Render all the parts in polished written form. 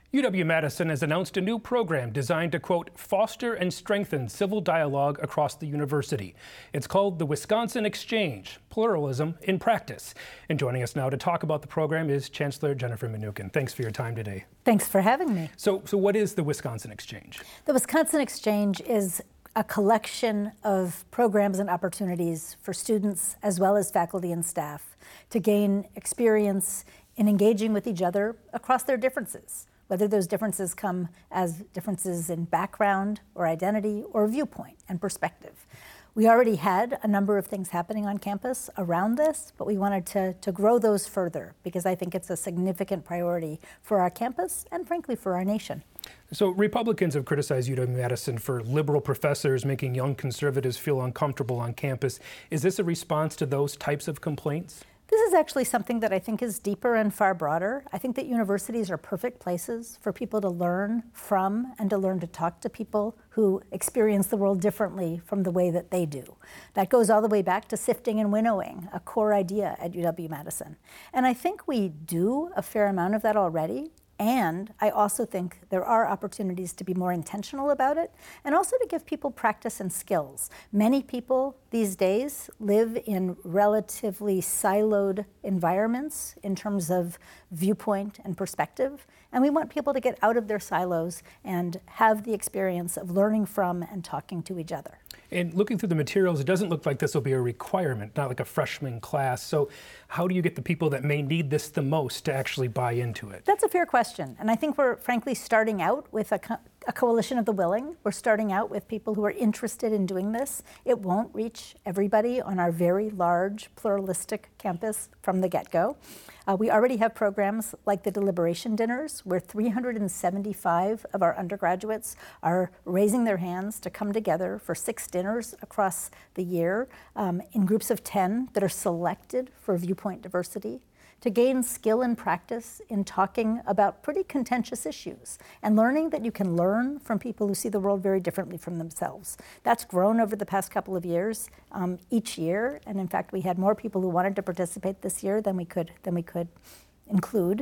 UW-Madison has announced a new program designed to, quote, foster and strengthen civil dialogue across the university. It's called the Wisconsin Exchange, Pluralism in Practice. And joining us now to talk about the program is Chancellor Jennifer Mnookin. Thanks for your time today. Thanks for having me. So what is the Wisconsin Exchange? The Wisconsin Exchange is a collection of programs and opportunities for students as well as faculty and staff to gain experience in engaging with each other across their differences, whether those differences come as differences in background or identity or viewpoint and perspective. We already had a number of things happening on campus around this, but we wanted to grow those further because I think it's a significant priority for our campus and frankly for our nation. So Republicans have criticized UW-Madison for liberal professors making young conservatives feel uncomfortable on campus. Is this a response to those types of complaints? This is actually something that I think is deeper and far broader. I think that universities are perfect places for people to learn from and to learn to talk to people who experience the world differently from the way that they do. That goes all the way back to sifting and winnowing, a core idea at UW-Madison. And I think we do a fair amount of that already. And I also think there are opportunities to be more intentional about it and also to give people practice and skills. Many people these days live in relatively siloed environments in terms of viewpoint and perspective. And we want people to get out of their silos and have the experience of learning from and talking to each other. And looking through the materials, it doesn't look like this will be a requirement, not like a freshman class. So how do you get the people that may need this the most to actually buy into it? That's a fair question. And I think we're frankly starting out with a coalition of the willing. We're starting out with people who are interested in doing this. It won't reach everybody on our very large pluralistic campus from the get-go. We already have programs like the deliberation dinners where 375 of our undergraduates are raising their hands to come together for 6 dinners across the year in groups of 10 that are selected for viewpoint diversity, to gain skill and practice in talking about pretty contentious issues and learning that you can learn from people who see the world very differently from themselves. That's grown over the past couple of years, each year, and in fact we had more people who wanted to participate this year than we could include.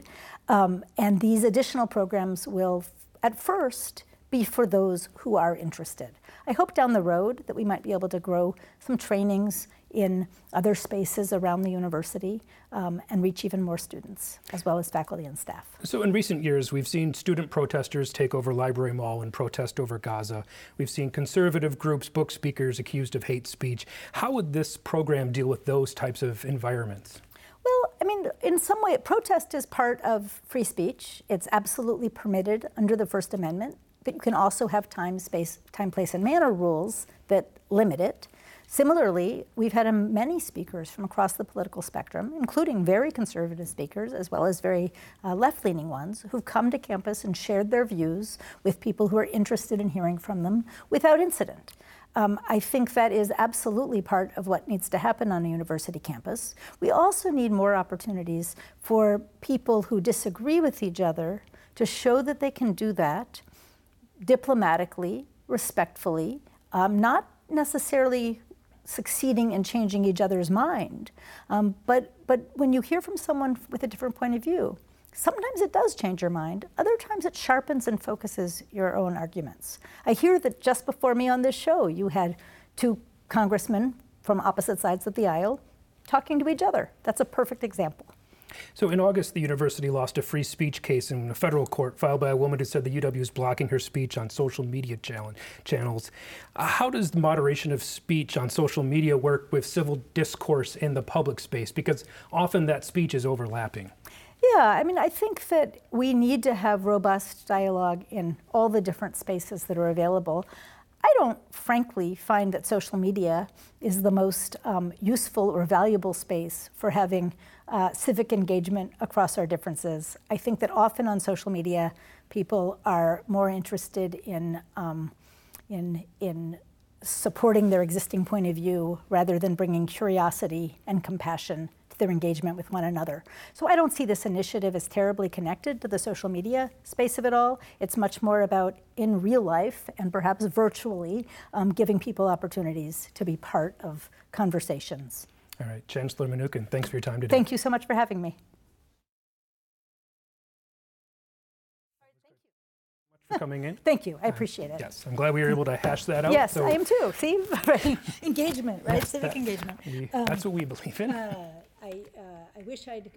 And these additional programs will, at first, be for those who are interested. I hope down the road that we might be able to grow some trainings in other spaces around the university and reach even more students, as well as faculty and staff. So in recent years, we've seen student protesters take over Library Mall and protest over Gaza. We've seen conservative groups, book speakers accused of hate speech. How would this program deal with those types of environments? Well, I mean, in some way, protest is part of free speech. It's absolutely permitted under the First Amendment, but you can also have time, place, and manner rules that limit it. Similarly, we've had many speakers from across the political spectrum, including very conservative speakers, as well as very left-leaning ones, who've come to campus and shared their views with people who are interested in hearing from them without incident. I think that is absolutely part of what needs to happen on a university campus. We also need more opportunities for people who disagree with each other to show that they can do that diplomatically, respectfully, not necessarily succeeding in changing each other's mind. But when you hear from someone with a different point of view, sometimes it does change your mind. Other times it sharpens and focuses your own arguments. I hear that just before me on this show, you had 2 congressmen from opposite sides of the aisle talking to each other. That's a perfect example. So in August, the university lost a free speech case in a federal court filed by a woman who said the UW is blocking her speech on social media channels. How does the moderation of speech on social media work with civil discourse in the public space? Because often that speech is overlapping. Yeah, I mean, I think that we need to have robust dialogue in all the different spaces that are available. I don't, frankly, find that social media is the most useful or valuable space for having civic engagement across our differences. I think that often on social media, people are more interested in supporting their existing point of view rather than bringing curiosity and compassion to their engagement with one another. So I don't see this initiative as terribly connected to the social media space of it all. It's much more about, in real life and perhaps virtually, giving people opportunities to be part of conversations. All right, Chancellor Mnookin, thanks for your time today. Thank you so much for having me. for coming in. Thank you. I appreciate it. Yes, I'm glad we were able to hash that out. Yes, So I am too. See? Engagement, right? Civic engagement. that's what we believe in. I wish I'd